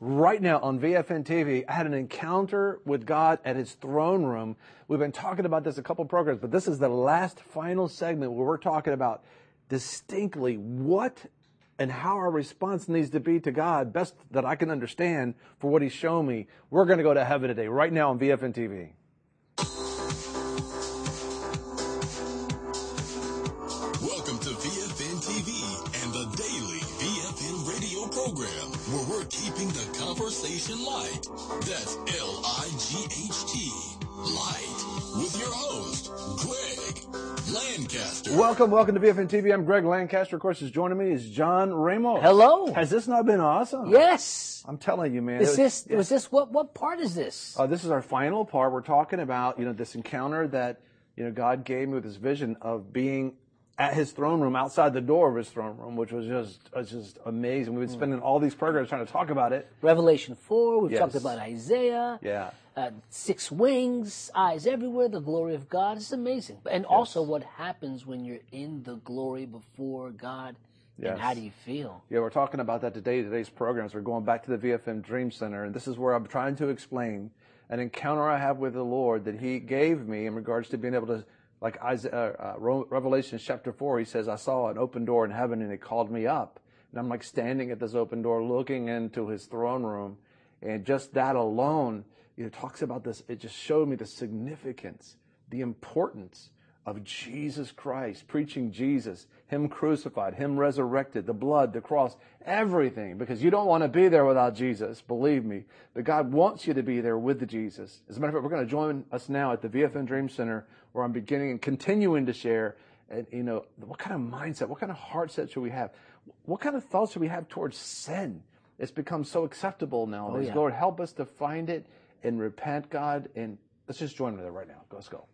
right now on VFN TV. I had an encounter with God at his throne room. We've been talking about this a couple programs, but this is the last final segment where we're talking about distinctly what and how our response needs to be to God, best that I can understand for what he's shown me. We're going to go to heaven today, right now on VFN TV. Welcome to VFN TV and the daily VFN radio program, where we're keeping the conversation light. That's L-I-G-H-T, light, with your host, Greg Lancaster. Welcome to VFN TV. I'm Greg Lancaster. Of course, joining me is John Ramos. Hello. Has this not been awesome? Yes. I'm telling you, man. What part is this? This is our final part. We're talking about, this encounter that, God gave me with this vision of being at his throne room, outside the door of his throne room, which was just amazing. We've been spending all these programs trying to talk about it. Revelation 4, we've Yes. talked about Isaiah. Yeah. 6 wings, eyes everywhere, the glory of God. It's amazing. And also what happens when you're in the glory before God. Yes. And how do you feel? Yeah, we're talking about that today. Today's programs. We're going back to the VFM Dream Center, and this is where I'm trying to explain an encounter I have with the Lord that he gave me in regards to being able to, like Revelation chapter 4, he says, I saw an open door in heaven and it called me up. And I'm like standing at this open door looking into his throne room. And just that alone, talks about this. It just showed me the significance, the importance of Jesus Christ, preaching Jesus, him crucified, him resurrected, the blood, the cross, everything. Because you don't want to be there without Jesus, believe me. But God wants you to be there with the Jesus. As a matter of fact, we're going to join us now at the VFN Dream Center, where I'm beginning and continuing to share, what kind of mindset, what kind of heart set should we have? What kind of thoughts should we have towards sin? It's become so acceptable nowadays. Lord, help us to find it and repent, God. And let's just join me there right now. Let's go.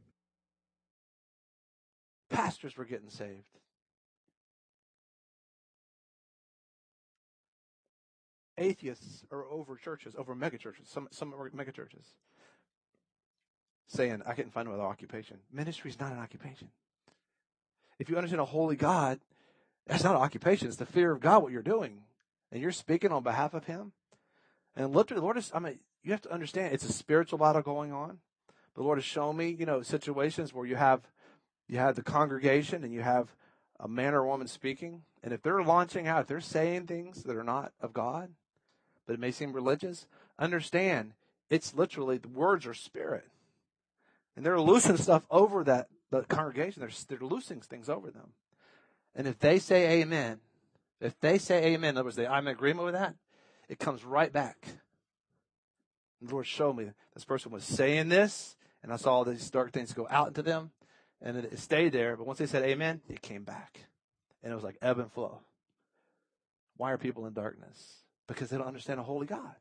Pastors were getting saved. Atheists are over churches, over mega churches. Some are mega churches, saying, I couldn't find another occupation. Ministry is not an occupation. If you understand a holy God, that's not an occupation. It's the fear of God, what you're doing. And you're speaking on behalf of him. And literally, the Lord is, you have to understand, it's a spiritual battle going on. The Lord has shown me, situations where you have the congregation and you have a man or a woman speaking. And if they're launching out, if they're saying things that are not of God, but it may seem religious, understand it's literally, the words are spirit. And they're loosing stuff over the congregation. They're loosing things over them. And if they say amen, in other words, I'm in agreement with that, it comes right back. And the Lord showed me this person was saying this, and I saw these dark things go out into them, and it stayed there. But once they said amen, it came back. And it was like ebb and flow. Why are people in darkness? Because they don't understand a holy God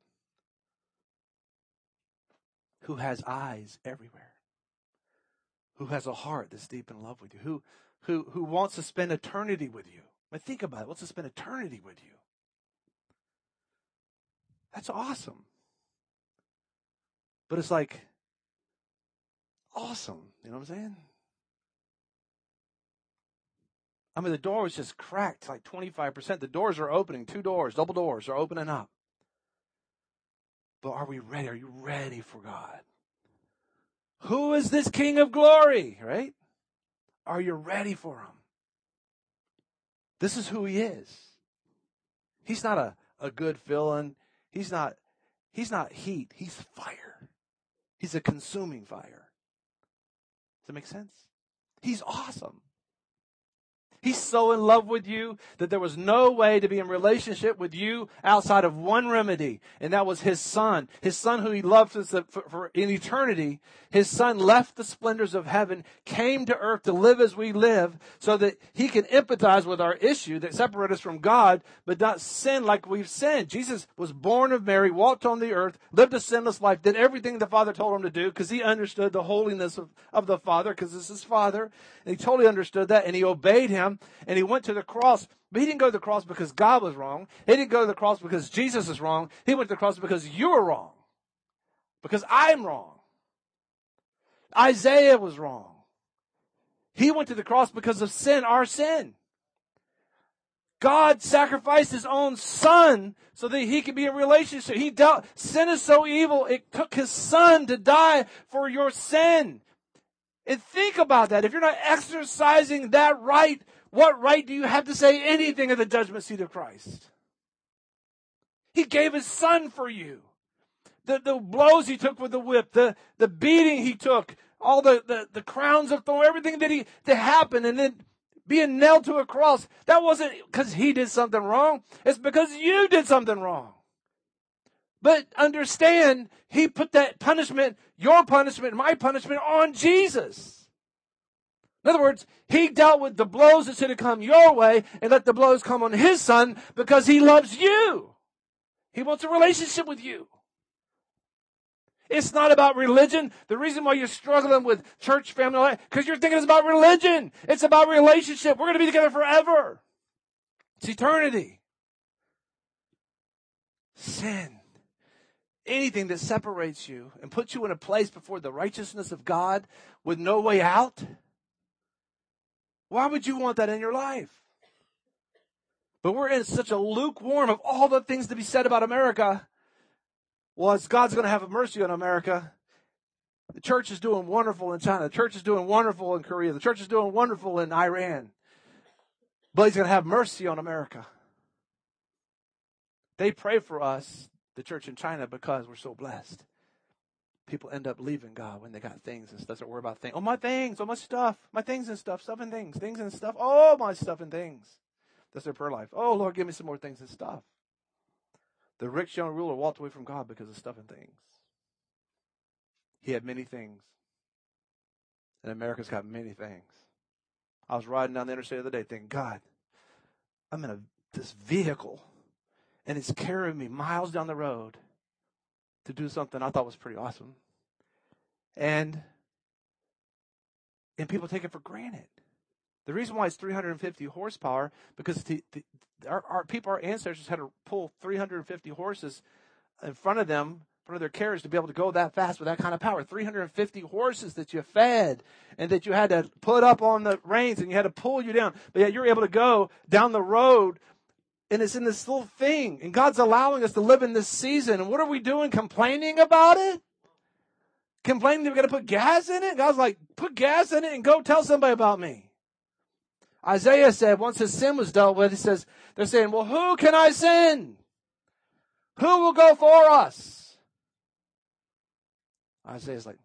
who has eyes everywhere, who has a heart that's deep in love with you, who wants to spend eternity with you. Think about it. Wants to spend eternity with you. That's awesome. But it's like awesome. You know what I'm saying? The door was just cracked like 25%. The doors are opening. 2 doors, double doors are opening up. But are we ready? Are you ready for God? Who is this King of glory, right? Are you ready for him? This is who he is. He's not a good feeling. He's not heat. He's fire. He's a consuming fire. Does that make sense? He's awesome. He's so in love with you that there was no way to be in relationship with you outside of one remedy, and that was his son. His son who he loved for in eternity. His son left the splendors of heaven, came to earth to live as we live, so that he can empathize with our issue that separates us from God, but not sin like we've sinned. Jesus was born of Mary, walked on the earth, lived a sinless life, did everything the Father told him to do because he understood the holiness of the Father, because this is his Father, and he totally understood that, and he obeyed him. And he went to the cross, but he didn't go to the cross because God was wrong. He didn't go to the cross because Jesus is wrong. He went to the cross because you're wrong. Because I'm wrong. Isaiah was wrong. He went to the cross because of sin, our sin. God sacrificed his own son so that he could be in relationship. Sin is so evil, it took his son to die for your sin. And think about that. If you're not exercising that right, what right do you have to say anything at the judgment seat of Christ? He gave his son for you. The blows he took with the whip, the beating he took, all the crowns of thorns, everything that happened, and then being nailed to a cross, that wasn't because he did something wrong. It's because you did something wrong. But understand, he put that punishment, your punishment, my punishment, on Jesus. In other words, he dealt with the blows that should have come your way and let the blows come on his son because he loves you. He wants a relationship with you. It's not about religion. The reason why you're struggling with church family life, because you're thinking it's about religion. It's about relationship. We're going to be together forever. It's eternity. Sin. Anything that separates you and puts you in a place before the righteousness of God with no way out. Why would you want that in your life? But we're in such a lukewarm of all the things to be said about America. Well, God's going to have mercy on America. The church is doing wonderful in China. The church is doing wonderful in Korea. The church is doing wonderful in Iran. But he's going to have mercy on America. They pray for us, the church in China, because we're so blessed. People end up leaving God when they got things and stuff. They worry about things. Oh, my things. Oh, my stuff. My things and stuff. Stuff and things. Things and stuff. Oh, my stuff and things. That's their prayer life. Oh, Lord, give me some more things and stuff. The rich young ruler walked away from God because of stuff and things. He had many things. And America's got many things. I was riding down the interstate the other day thinking, God, I'm in this vehicle, and it's carrying me miles down the road to do something I thought was pretty awesome. And people take it for granted. The reason why it's 350 horsepower, because our ancestors had to pull 350 horses in front of them, in front of their carriage, to be able to go that fast with that kind of power. 350 horses that you fed and that you had to put up on the reins and you had to pull you down. But yet you're able to go down the road, and it's in this little thing. And God's allowing us to live in this season. And what are we doing? Complaining about it? Complaining that we've got to put gas in it? God's like, put gas in it and go tell somebody about me. Isaiah said once his sin was dealt with, they're saying, well, who can I send? Who will go for us? Isaiah's like,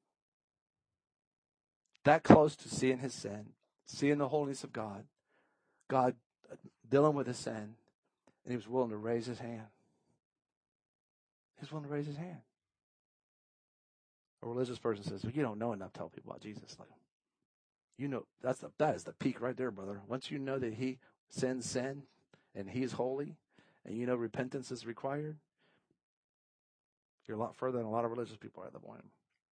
that close to seeing his sin, seeing the holiness of God, God dealing with his sin, and he was willing to raise his hand. He was willing to raise his hand. A religious person says, well, you don't know enough to tell people about Jesus. Like, you know, that is the peak right there, brother. Once you know that he sins sin and he is holy and you know repentance is required, you're a lot further than a lot of religious people are at the point.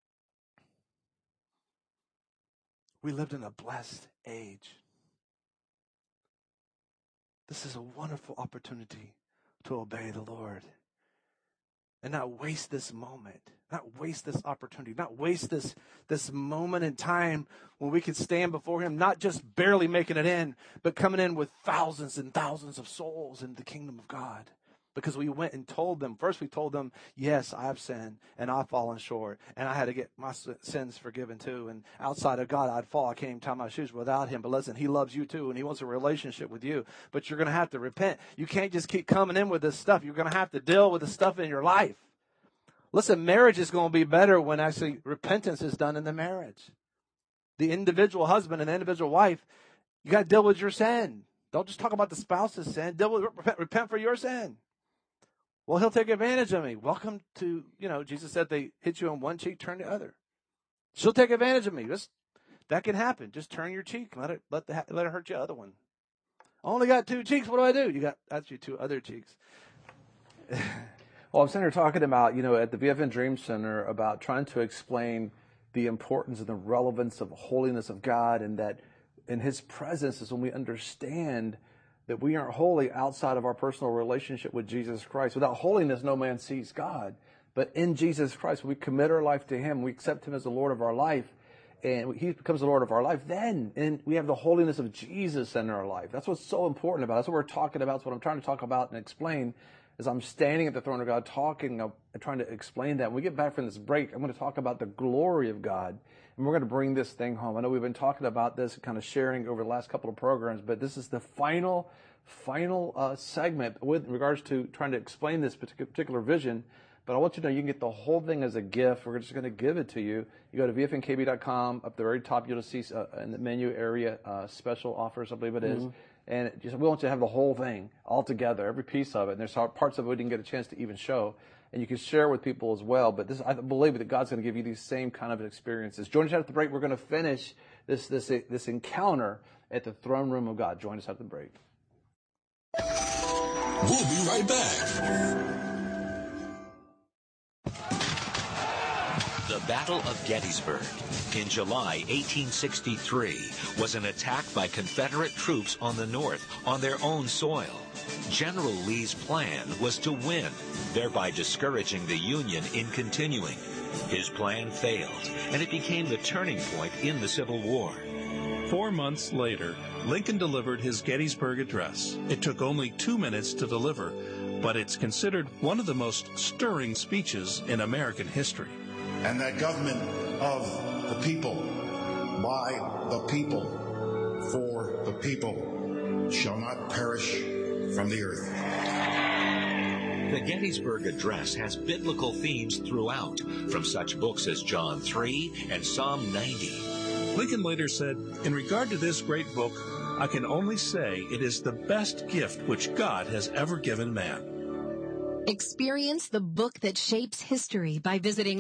We lived in a blessed age. This is a wonderful opportunity to obey the Lord and not waste this moment, not waste this opportunity, not waste this moment in time when we can stand before him, not just barely making it in, but coming in with thousands and thousands of souls in the kingdom of God. Because we went and told them, first we told them, yes, I've sinned and I've fallen short and I had to get my sins forgiven too. And outside of God, I'd fall. I can't even tie my shoes without him. But listen, he loves you too and he wants a relationship with you. But you're going to have to repent. You can't just keep coming in with this stuff. You're going to have to deal with the stuff in your life. Listen, marriage is going to be better when actually repentance is done in the marriage. The individual husband and the individual wife, you got to deal with your sin. Don't just talk about the spouse's sin. Repent for your sin. Well, he'll take advantage of me. Welcome to, Jesus said they hit you on one cheek, turn the other. She'll take advantage of me. That can happen. Just turn your cheek. Let her hurt your other one. I only got two cheeks. What do? You got actually two other cheeks. Well, I'm sitting here talking about, at the VFN Dream Center about trying to explain the importance and the relevance of the holiness of God, and that in his presence is when we understand that we aren't holy outside of our personal relationship with Jesus Christ. Without holiness, no man sees God. But in Jesus Christ, we commit our life to him, we accept him as the Lord of our life, and he becomes the Lord of our life, then and we have the holiness of Jesus in our life. That's what's so important about it. That's what we're talking about. That's what I'm trying to talk about and explain as I'm standing at the throne of God talking and trying to explain that. When we get back from this break, I'm going to talk about the glory of God, and we're going to bring this thing home. I know we've been talking about this, kind of sharing over the last couple of programs, but this is the final segment with regards to trying to explain this particular vision. But I want you to know you can get the whole thing as a gift. We're just going to give it to you. You go to vfnkb.com. Up the very top, you'll see in the menu area special offers, I believe it is. And we want you to have the whole thing all together, every piece of it. And there's parts of it we didn't get a chance to even show. And you can share with people as well. But I believe that God's going to give you these same kind of experiences. Join us at the break. We're going to finish this encounter at the throne room of God. Join us at the break. We'll be right back. The Battle of Gettysburg in July 1863 was an attack by Confederate troops on the North on their own soil. General Lee's plan was to win, thereby discouraging the Union in continuing. His plan failed, and it became the turning point in the Civil War. 4 months later, Lincoln delivered his Gettysburg Address. It took only 2 minutes to deliver, but it's considered one of the most stirring speeches in American history. And that government of the people, by the people, for the people, shall not perish from the earth. The Gettysburg Address has biblical themes throughout, from such books as John 3 and Psalm 90. Lincoln later said, "In regard to this great book, I can only say it is the best gift which God has ever given man." Experience the book that shapes history by visiting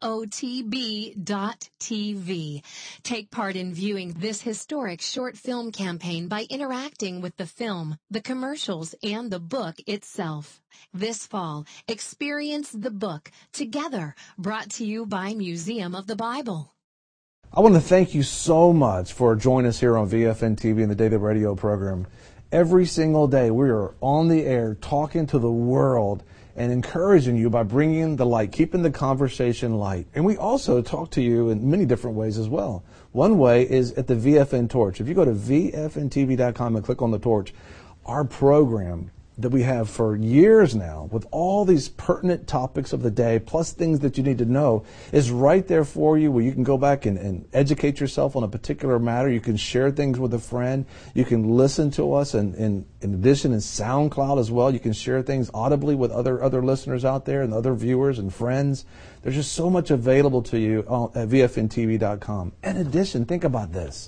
motb.tv. Take part in viewing this historic short film campaign by interacting with the film, the commercials, and the book itself. This fall, experience the book together, brought to you by Museum of the Bible. I want to thank you so much for joining us here on VFN TV and the Daily Radio program. Every single day we are on the air talking to the world and encouraging you by bringing the light, keeping the conversation light. And we also talk to you in many different ways as well. One way is at the VFN Torch. If you go to vfntv.com and click on the torch, our program that we have for years now with all these pertinent topics of the day, plus things that you need to know, is right there for you, where you can go back and educate yourself on a particular matter. You can share things with a friend. You can listen to us, and in addition in SoundCloud as well. You can share things audibly with other listeners out there and other viewers and friends. There's just so much available to you at vfntv.com. In addition, think about this.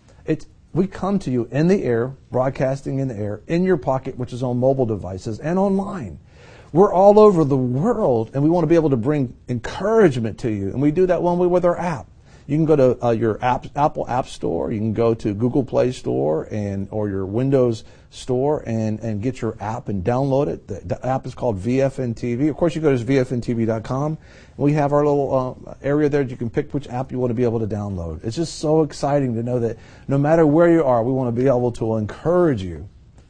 We come to you in the air, broadcasting in the air, in your pocket, which is on mobile devices, and online. We're all over the world, and we want to be able to bring encouragement to you. And we do that one way with our app. You can go to your Apple App Store. You can go to Google Play Store or your Windows Store and get your app and download it. The app is called VFN TV. Of course, you go to vfntv.com. We have our little area there that you can pick which app you want to be able to download. It's just so exciting to know that no matter where you are, we want to be able to encourage you.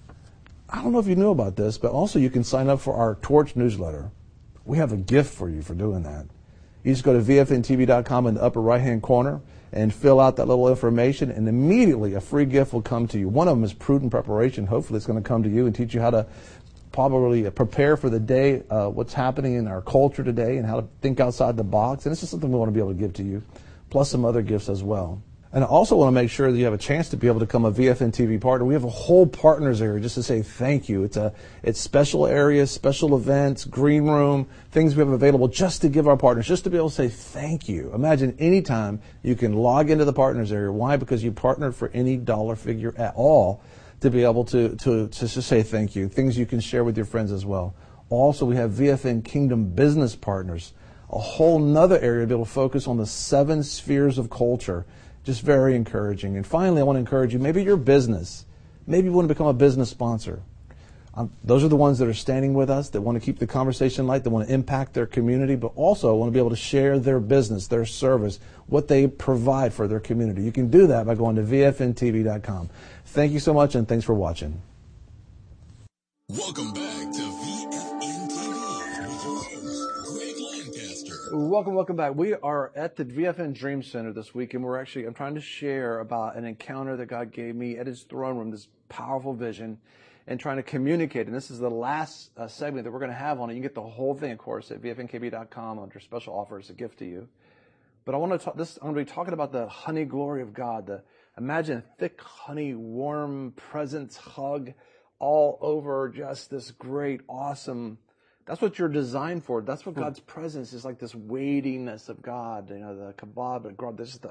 I don't know if you knew about this, but also you can sign up for our Torch newsletter. We have a gift for you for doing that. You just go to vfntv.com in the upper right-hand corner and fill out that little information, and immediately a free gift will come to you. One of them is Prudent Preparation. Hopefully it's going to come to you and teach you how to probably prepare for the day, what's happening in our culture today, and how to think outside the box. And this is something we want to be able to give to you, plus some other gifts as well. And I also want to make sure that you have a chance to be able to become a VFN TV partner. We have a whole partners area just to say thank you. It's special areas, special events, green room, things we have available just to give our partners, just to be able to say thank you. Imagine anytime you can log into the partners area. Why? Because you partnered for any dollar figure at all to be able to just say thank you. Things you can share with your friends as well. Also, we have VFN Kingdom Business Partners, a whole nother area to be able to focus on the 7 spheres of culture. Just very encouraging. And finally, I want to encourage you, maybe your business. Maybe you want to become a business sponsor. Those are the ones that are standing with us, that want to keep the conversation light, that want to impact their community, but also want to be able to share their business, their service, what they provide for their community. You can do that by going to vfntv.com. Thank you so much, and thanks for watching. Welcome back to VFN TV with your host, Greg Lancaster. Welcome back. We are at the VFN Dream Center this week, and I'm trying to share about an encounter that God gave me at His throne room, this powerful vision, and trying to communicate. And this is the last segment that we're going to have on it. You can get the whole thing, of course, at vfnkb.com under special offers, a gift to you. But I'm going to be talking about the honey glory of God. Imagine a thick, honey, warm presence, hug all over just this great, awesome. That's what you're designed for. That's what God's presence is, like this weightiness of God. You know, the kabod of God. This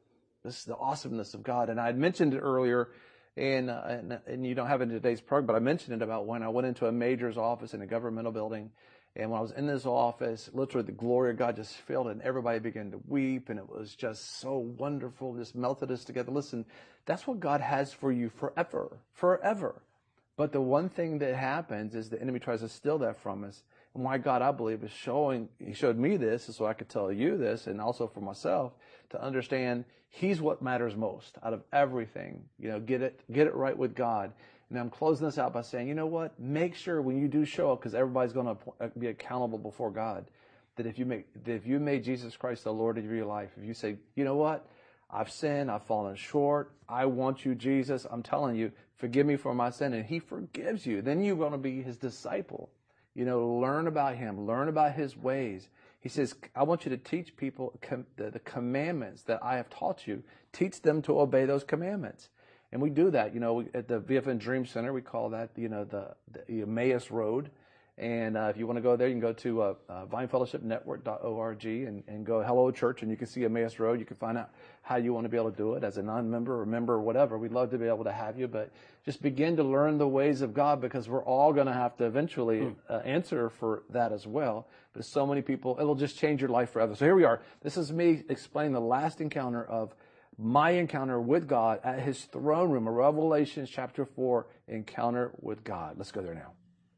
is the awesomeness of God. And I had mentioned it earlier, and you don't have it in today's program, but I mentioned it about when I went into a major's office in a governmental building. And when I was in this office, literally the glory of God just filled it, and everybody began to weep, and it was just so wonderful, just melted us together. Listen, that's what God has for you forever, forever. But the one thing that happens is the enemy tries to steal that from us. And why God, I believe, He showed me this so I could tell you this, and also for myself, to understand He's what matters most out of everything. You know, get it right with God. And I'm closing this out by saying, you know what? Make sure when you do show up, because everybody's going to be accountable before God, that if you made Jesus Christ the Lord of your life, if you say, you know what? I've sinned, I've fallen short, I want you, Jesus, I'm telling you, forgive me for my sin, and He forgives you. Then you're going to be His disciple. You know, learn about Him, learn about His ways. He says, I want you to teach people the commandments that I have taught you. Teach them to obey those commandments. And we do that, you know, at the VFN Dream Center, we call that, you know, the Emmaus Road. And if you want to go there, you can go to vinefellowshipnetwork.org and go Hello Church, and you can see Emmaus Road. You can find out how you want to be able to do it as a non-member or member or whatever. We'd love to be able to have you, but just begin to learn the ways of God, because we're all going to have to eventually answer for that as well. But so many people, it'll just change your life forever. So here we are. This is me explaining the last encounter of my encounter with God at His throne room, a Revelation chapter 4 encounter with God. Let's go there now.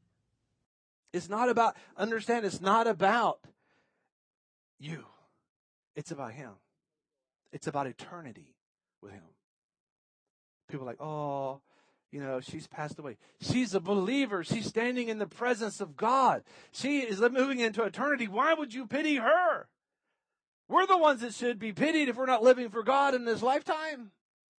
It's not about you. It's about Him. It's about eternity with Him. People are like, oh, you know, she's passed away. She's a believer. She's standing in the presence of God. She is moving into eternity. Why would you pity her? We're the ones that should be pitied if we're not living for God in this lifetime.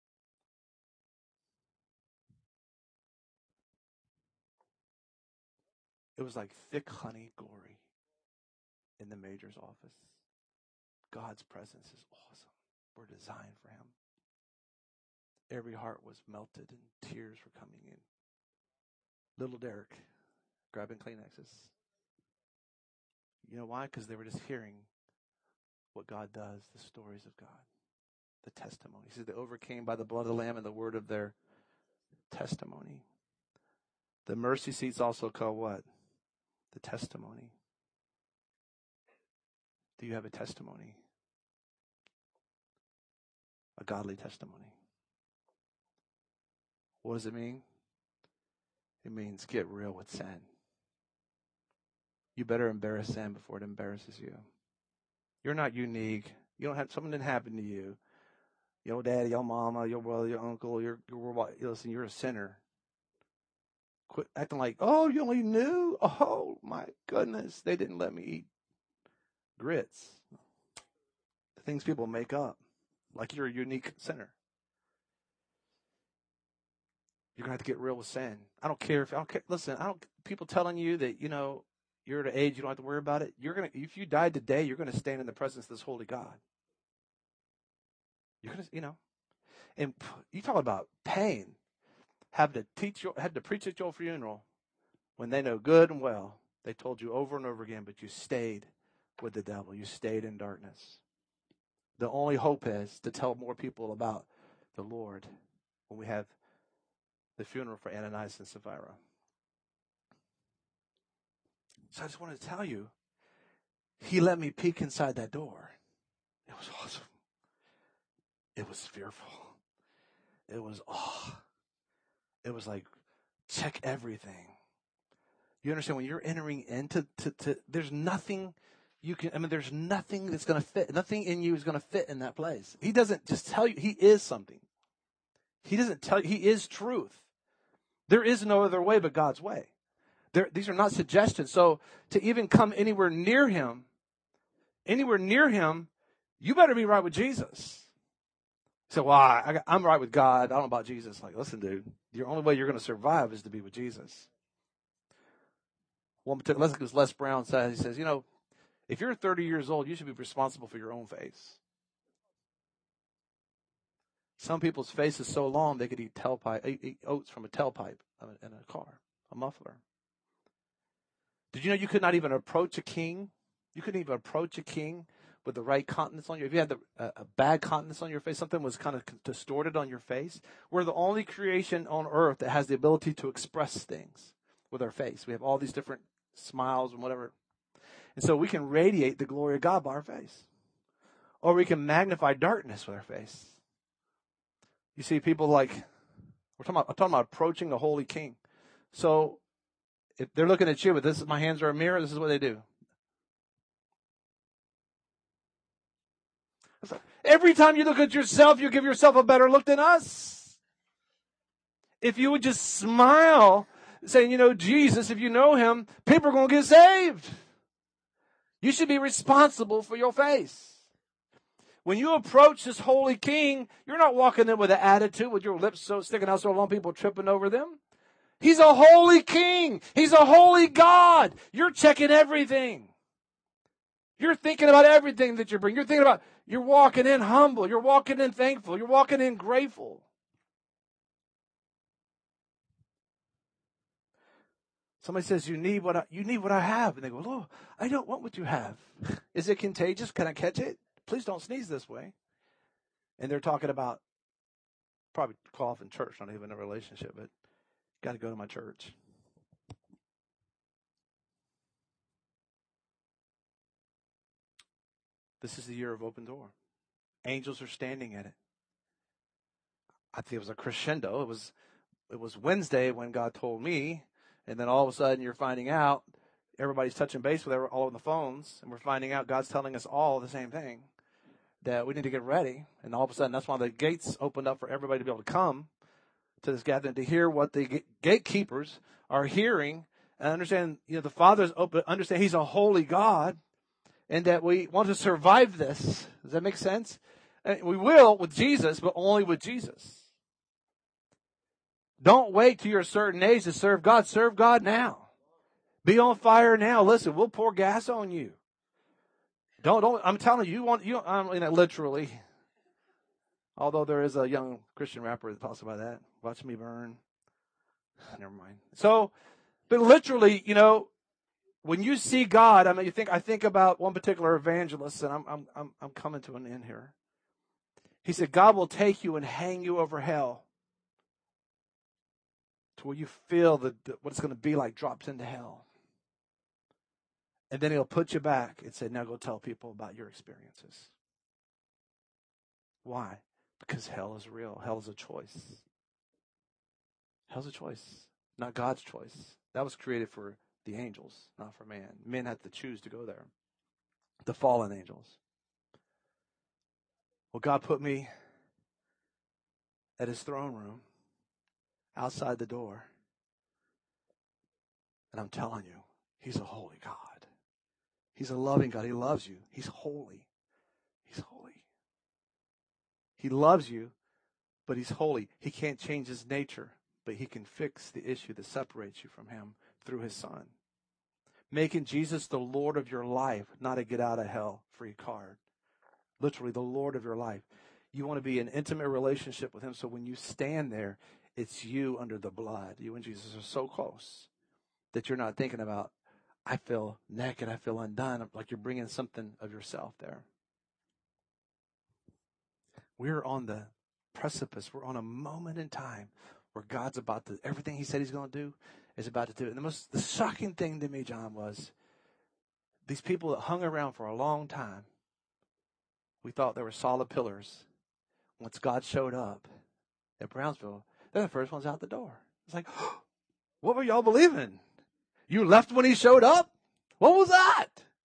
It was like thick honey glory in the major's office. God's presence is awesome. We're designed for Him. Every heart was melted and tears were coming in. Little Derek grabbing Kleenexes. You know why? Because they were just hearing what God does, the stories of God, the testimony. He says they overcame by the blood of the Lamb and the word of their testimony. The mercy seat's also called what? The testimony. Do you have a testimony? A godly testimony. What does it mean? It means get real with sin. You better embarrass sin before it embarrasses you. You're not unique. You don't have something didn't happen to you. Your daddy, your mama, your brother, your uncle, listen, you're a sinner. Quit acting like, oh, you only knew? Oh, my goodness. They didn't let me eat grits. The things people make up. Like you're a unique sinner. You're going to have to get real with sin. Listen, people telling you that, you know, you're at an age you don't have to worry about it. If you died today, you're going to stand in the presence of this holy God. You're going to, you know, and you talk about pain. Had to preach at your funeral when they know good and well they told you over and over again, but you stayed with the devil. You stayed in darkness. The only hope is to tell more people about the Lord when we have the funeral for Ananias and Sapphira. So I just wanted to tell you, He let me peek inside that door. It was awesome. It was fearful. It was awe. It was like, check everything. You understand when you're entering into, there's nothing there's nothing that's going to fit. Nothing in you is going to fit in that place. He doesn't just tell you, He is something. He doesn't tell you, He is truth. There is no other way but God's way. These are not suggestions. So to even come anywhere near Him anywhere near him, you better be right with Jesus. So, well, I'm right with God. I don't know about Jesus. Like, listen, dude, the only way you're going to survive is to be with Jesus. One particular, as Les Brown says, he says, if you're 30 years old, you should be responsible for your own face. Some people's face is so long they could eat oats from a tailpipe in a car, a muffler. Did you know you could not even approach a king? You couldn't even approach a king with the right countenance on you. If you had a bad countenance on your face, something was kind of distorted on your face. We're the only creation on earth that has the ability to express things with our face. We have all these different smiles and whatever. And so we can radiate the glory of God by our face. Or we can magnify darkness with our face. You see people like, I'm talking about approaching the Holy King. So if they're looking at you, but my hands are a mirror, this is what they do. Every time you look at yourself, you give yourself a better look than us. If you would just smile, saying, Jesus, if you know him, people are going to get saved. You should be responsible for your face. When you approach this holy king, you're not walking in with an attitude with your lips sticking out so long people tripping over them. He's a holy king. He's a holy God. You're checking everything. You're thinking about everything that you bring. You're walking in humble. You're walking in thankful. You're walking in grateful. Somebody says, you need what I have. And they go, Lord, I don't want what you have. Is it contagious? Can I catch it? Please don't sneeze this way. And they're talking about probably cough in church, not even a relationship, but got to go to my church. This is the year of open door. Angels are standing in it. I think it was a crescendo. It was Wednesday when God told me, and then all of a sudden you're finding out everybody's touching base with all on the phones, and we're finding out God's telling us all the same thing, that we need to get ready. And all of a sudden that's why the gates opened up for everybody to be able to come to this gathering to hear what the gatekeepers are hearing and understand. The Father's open. Understand He's a holy God. And that we want to survive this. Does that make sense? We will with Jesus, but only with Jesus. Don't wait till you're a certain age to serve God. Serve God now. Be on fire now. Listen, we'll pour gas on you. Don't. I'm telling you, I mean that literally. Although there is a young Christian rapper that talks about that. Watch me burn. Never mind. So, but literally, when you see God, I think about one particular evangelist, and I'm coming to an end here. He said, God will take you and hang you over hell to where you feel what it's going to be like dropped into hell. And then He'll put you back and say, now go tell people about your experiences. Why? Because hell is real. Hell is a choice. Hell's a choice, not God's choice. That was created for the angels, not for man. Men had to choose to go there. The fallen angels. Well, God put me at His throne room, outside the door. And I'm telling you, He's a holy God. He's a loving God. He loves you. He's holy. He's holy. He loves you, but He's holy. He can't change His nature, but He can fix the issue that separates you from Him through His Son. Making Jesus the Lord of your life, not a get out of hell free card. Literally the Lord of your life. You want to be in an intimate relationship with Him, so when you stand there, it's you under the blood. You and Jesus are so close that you're not thinking about, I feel naked, I feel undone, like you're bringing something of yourself there. We're on the precipice. We're on a moment in time where God's about to, everything He said He's going to do is about to do it. And the shocking thing to me, John, was these people that hung around for a long time, we thought they were solid pillars. Once God showed up at Brownsville, they're the first ones out the door. It's like, what were y'all believing? You left when He showed up? What was that?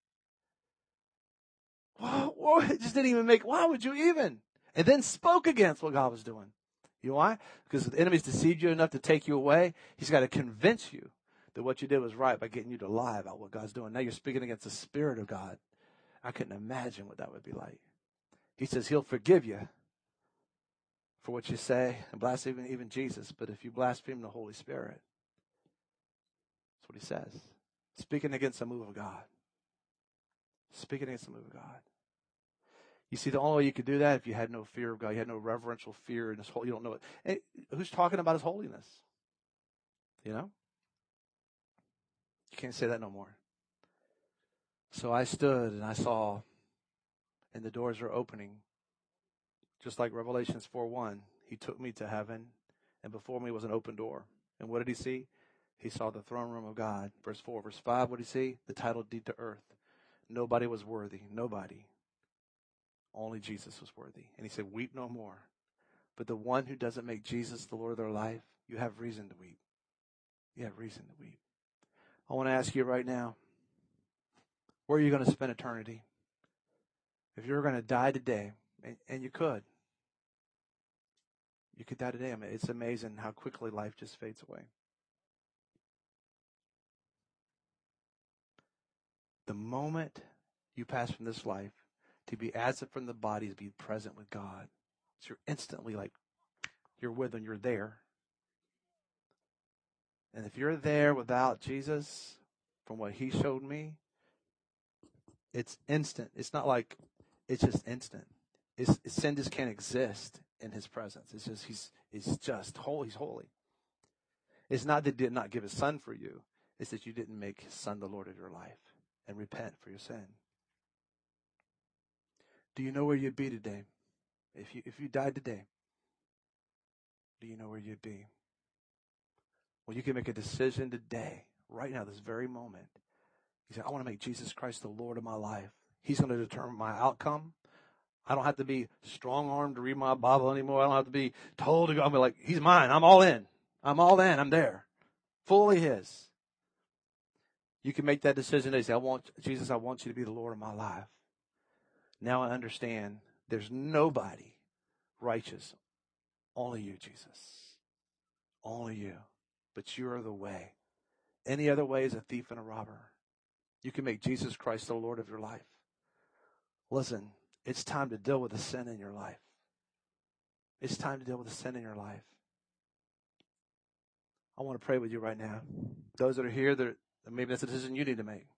Well, it just didn't even why would you even? And then spoke against what God was doing. You know why? Because the enemy's deceived you enough to take you away. He's got to convince you that what you did was right by getting you to lie about what God's doing. Now you're speaking against the Spirit of God. I couldn't imagine what that would be like. He says he'll forgive you for what you say and blaspheme even Jesus. But if you blaspheme the Holy Spirit, that's what he says. Speaking against the move of God. Speaking against the move of God. You see, the only way you could do that if you had no fear of God, you had no reverential fear in His whole, you don't know it. And who's talking about His holiness? You know? You can't say that no more. So I stood and I saw, and the doors were opening. Just like Revelations 4:1, He took me to heaven, and before me was an open door. And what did He see? He saw the throne room of God. Verse 4. Verse 5, what did He see? The title deed to earth. Nobody was worthy. Nobody. Only Jesus was worthy. And He said, weep no more. But the one who doesn't make Jesus the Lord of their life, you have reason to weep. You have reason to weep. I want to ask you right now, where are you going to spend eternity? If you're going to die today, and you could die today. I mean, it's amazing how quickly life just fades away. The moment you pass from this life, to be absent from the body is be present with God. So you're instantly like, you're with Him, you're there. And if you're there without Jesus, from what He showed me, it's instant. It's not like, it's just instant. Sin just can't exist in His presence. It's just, He's just holy. He's holy. It's not that He did not give His Son for you. It's that you didn't make His Son the Lord of your life and repent for your sin. Do you know where you'd be today? If you died today, do you know where you'd be? Well, you can make a decision today, right now, this very moment. You say, I want to make Jesus Christ the Lord of my life. He's going to determine my outcome. I don't have to be strong-armed to read my Bible anymore. I don't have to be told to go. I'm like, He's mine. I'm all in. I'm all in. I'm there. Fully His. You can make that decision today. Say, Jesus, I want you to be the Lord of my life. Now I understand there's nobody righteous. Only you, Jesus. Only you. But you are the way. Any other way is a thief and a robber. You can make Jesus Christ the Lord of your life. Listen, it's time to deal with the sin in your life. It's time to deal with the sin in your life. I want to pray with you right now. Those that are here, maybe that's a decision you need to make.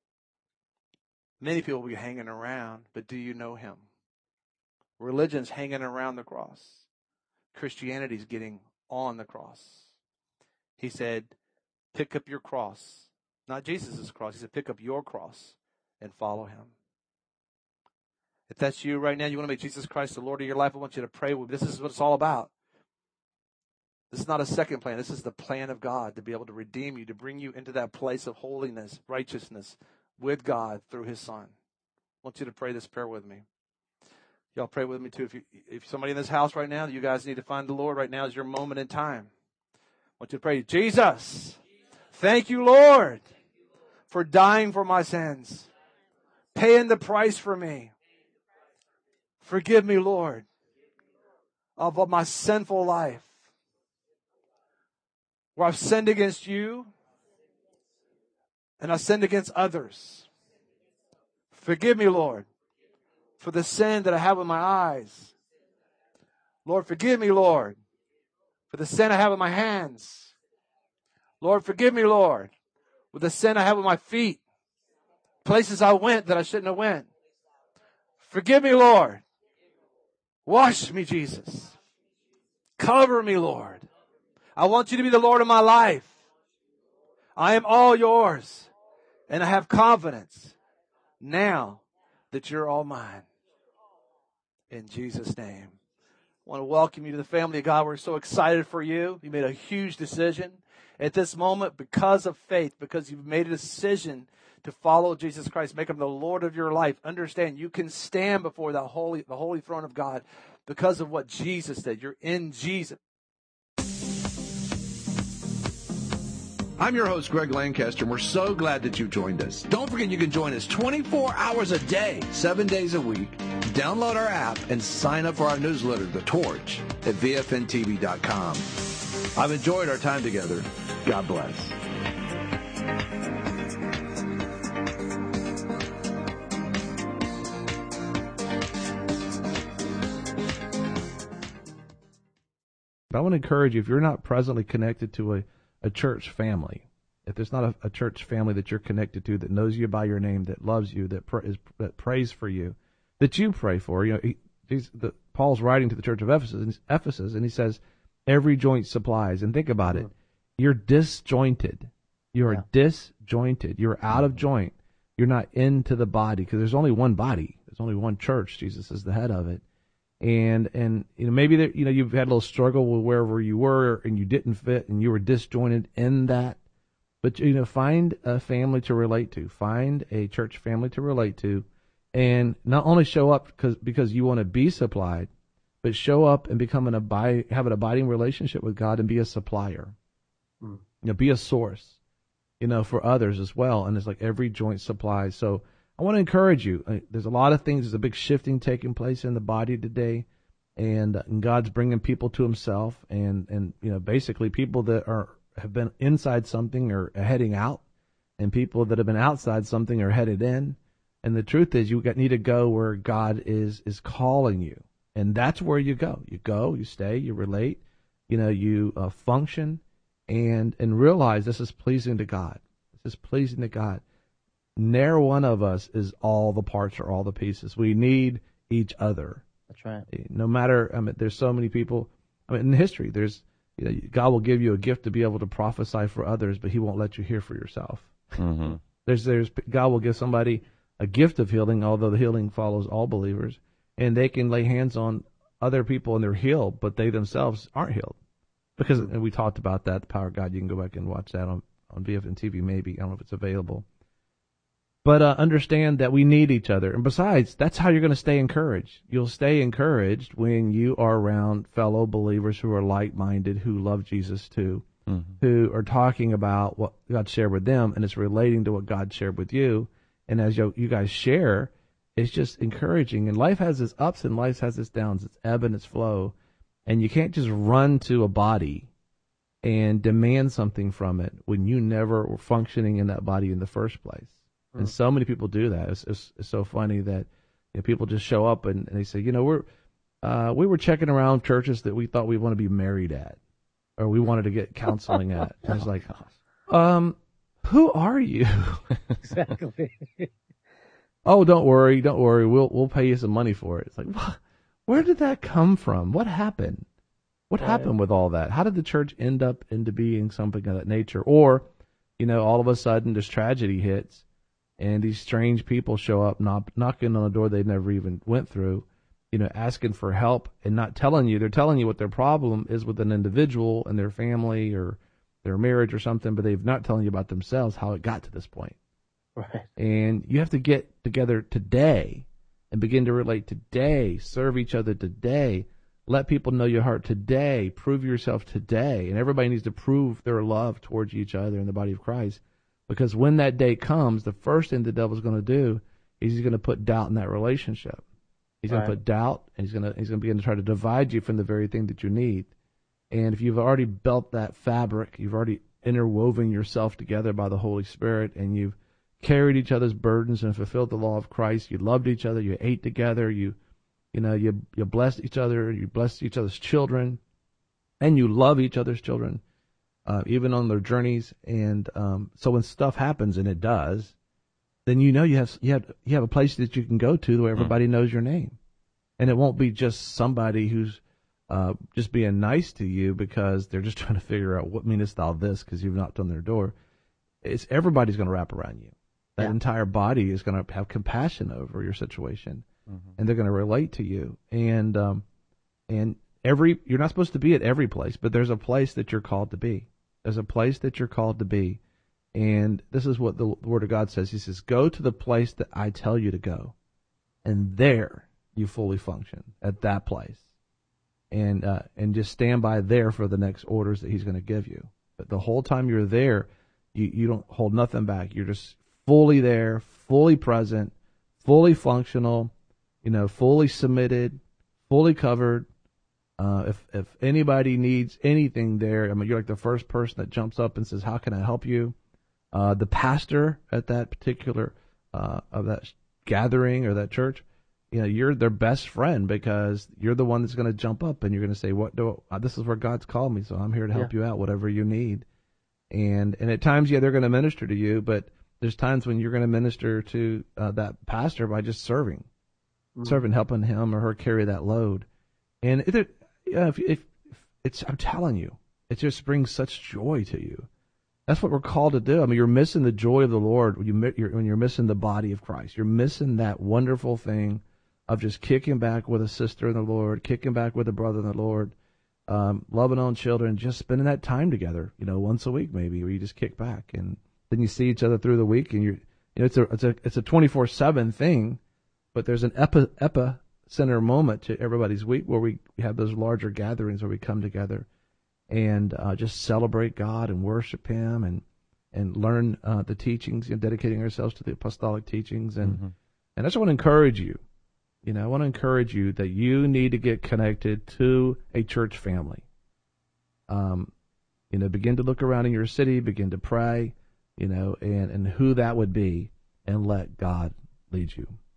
Many people will be hanging around, but do you know Him? Religion's hanging around the cross. Christianity's getting on the cross. He said, pick up your cross. Not Jesus' cross. He said, pick up your cross and follow Him. If that's you right now, you want to make Jesus Christ the Lord of your life, I want you to pray with me. This is what it's all about. This is not a second plan. This is the plan of God to be able to redeem you, to bring you into that place of holiness, righteousness with God through His Son. I want you to pray this prayer with me. Y'all pray with me too. If somebody in this house right now, you guys need to find the Lord right now is your moment in time. I want you to pray, Jesus, thank you, Lord, for dying for my sins, paying the price for me. Forgive me, Lord, of my sinful life, where I've sinned against you and I've sinned against others. Forgive me, Lord, for the sin that I have with my eyes. Lord, forgive me, Lord, for the sin I have with my hands. Lord, forgive me, Lord, with the sin I have with my feet. Places I went that I shouldn't have went. Forgive me, Lord. Wash me, Jesus. Cover me, Lord. I want you to be the Lord of my life. I am all yours. And I have confidence now that you're all mine. In Jesus' name. I want to welcome you to the family of God. We're so excited for you. You made a huge decision at this moment because of faith, because you've made a decision to follow Jesus Christ, make Him the Lord of your life. Understand, you can stand before the holy throne of God because of what Jesus did. You're in Jesus. I'm your host, Greg Lancaster, and we're so glad that you joined us. Don't forget you can join us 24 hours a day, 7 days a week. Download our app and sign up for our newsletter, The Torch, at VFNTV.com. I've enjoyed our time together. God bless. But I want to encourage you, if you're not presently connected to a church family, if there's not a church family that you're connected to that knows you by your name, that loves you, that prays for you, that you pray for, Paul's writing to the church of Ephesus, and he says, every joint supplies. And think about it. You're disjointed. You are disjointed. You're out of joint. You're not into the body, because there's only one body. There's only one church. Jesus is the head of it. And maybe you've had a little struggle with wherever you were and you didn't fit and you were disjointed in that. But find a family to relate to. Find a church family to relate to, and not only show up because you want to be supplied, but show up and have an abiding relationship with God and be a supplier. Be a source, for others as well. And it's like every joint supplies. So I want to encourage you. There's a lot of things. There's a big shifting taking place in the body today, and God's bringing people to Himself, and basically people that have been inside something are heading out, and people that have been outside something are headed in. And the truth is, you need to go where God is calling you, and that's where you go. You go, you stay, you relate, you function, and realize this is pleasing to God. This is pleasing to God. Ne'er one of us is all the parts or all the pieces. We need each other. That's right. No matter, there's so many people. In history, there's God will give you a gift to be able to prophesy for others, but He won't let you hear for yourself. Mm-hmm. There's God will give somebody a gift of healing, although the healing follows all believers, and they can lay hands on other people and they're healed, but they themselves aren't healed. And we talked about that, the power of God. You can go back and watch that on VFN TV, maybe. I don't know if it's available. But understand that we need each other. And besides, that's how you're going to stay encouraged. You'll stay encouraged when you are around fellow believers who are like-minded, who love Jesus too, who are talking about what God shared with them, and it's relating to what God shared with you. And as you guys share, it's just encouraging. And life has its ups and life has its downs. It's ebb and its flow. And you can't just run to a body and demand something from it when you never were functioning in that body in the first place. And so many people do that. It's so funny that people just show up and they say, we were checking around churches that we thought we want to be married at, or we wanted to get counseling at. And it's like, who are you? Exactly. Oh, don't worry. We'll pay you some money for it. It's like, what? Where did that come from? What happened? What happened with all that? How did the church end up into being something of that nature? Or, all of a sudden this tragedy hits, and these strange people show up knocking on a door they never even went through, asking for help and not telling you. They're telling you what their problem is with an individual and their family or their marriage or something, but they're not telling you about themselves, how it got to this point. Right. And you have to get together today and begin to relate today, serve each other today, let people know your heart today, prove yourself today. And everybody needs to prove their love towards each other in the body of Christ. Because when that day comes, the first thing the devil's going to do is he's going to put doubt in that relationship. He's going to put doubt, and he's going to begin to try to divide you from the very thing that you need. And if you've already built that fabric, you've already interwoven yourself together by the Holy Spirit, and you've carried each other's burdens and fulfilled the law of Christ, you loved each other, you ate together, you blessed each other, you blessed each other's children, and you love each other's children. Even on their journeys, and so when stuff happens, and it does, then you have a place that you can go to where everybody knows your name, and it won't be just somebody who's just being nice to you because they're just trying to figure out what meanest thou this because you've knocked on their door. It's everybody's going to wrap around you. That entire body is going to have compassion over your situation, and they're going to relate to you, and you're not supposed to be at every place, but there's a place that you're called to be. There's a place that you're called to be. And this is what the Word of God says. He says, go to the place that I tell you to go. And there you fully function, at that place. And just stand by there for the next orders that He's going to give you. But the whole time you're there, you don't hold nothing back. You're just fully there, fully present, fully functional, fully submitted, fully covered. If anybody needs anything there, you're like the first person that jumps up and says, how can I help you? The pastor at that particular, of that gathering or that church, you're their best friend because you're the one that's going to jump up and you're going to say, this is where God's called me, so I'm here to help you out, whatever you need. And at times, they're going to minister to you, but there's times when you're going to minister to that pastor by just serving, helping him or her carry that load. And if I'm telling you, it just brings such joy to you. That's what we're called to do. I mean, you're missing the joy of the Lord when you're missing the body of Christ. You're missing that wonderful thing of just kicking back with a sister in the Lord, kicking back with a brother in the Lord, loving on children, just spending that time together, once a week maybe, where you just kick back and then you see each other through the week, and it's a 24/7 thing, but there's an epicenter moment to everybody's week where we have those larger gatherings where we come together and just celebrate God and worship Him and learn the teachings, dedicating ourselves to the apostolic teachings, and I just want to encourage you. I want to encourage you that you need to get connected to a church family. Begin to look around in your city, begin to pray, and who that would be, and let God lead you.